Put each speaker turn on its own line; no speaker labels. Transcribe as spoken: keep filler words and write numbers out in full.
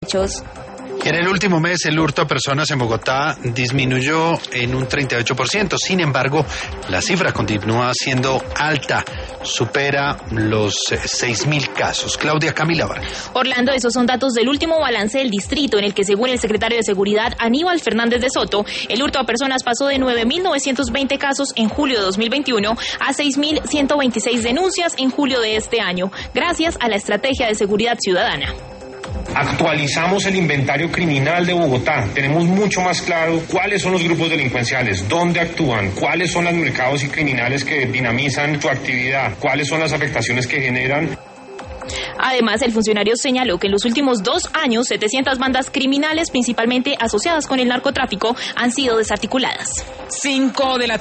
hechos.
En el último mes, el hurto a personas en Bogotá disminuyó en un treinta y ocho por ciento. Sin embargo, la cifra continúa siendo alta, supera los seis mil casos. Claudia Camila Vargas.
Orlando, esos son datos del último balance del distrito, en el que, según el secretario de Seguridad, Aníbal Fernández de Soto, el hurto a personas pasó de nueve mil novecientos veinte casos en julio de dos mil veintiuno a seis mil ciento veintiséis denuncias en julio de este año, gracias a la estrategia de seguridad ciudadana.
Actualizamos el inventario criminal de Bogotá. Tenemos mucho más claro cuáles son los grupos delincuenciales, dónde actúan, cuáles son los mercados y criminales que dinamizan su actividad, cuáles son las afectaciones que generan.
Además, el funcionario señaló que en los últimos dos años, setecientas bandas criminales, principalmente asociadas con el narcotráfico, han sido desarticuladas.
Cinco de la